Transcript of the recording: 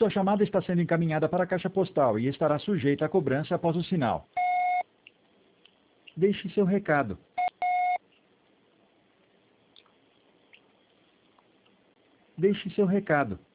Sua chamada está sendo encaminhada para a caixa postal e estará sujeita a cobrança após o sinal. Deixe seu recado. Deixe seu recado.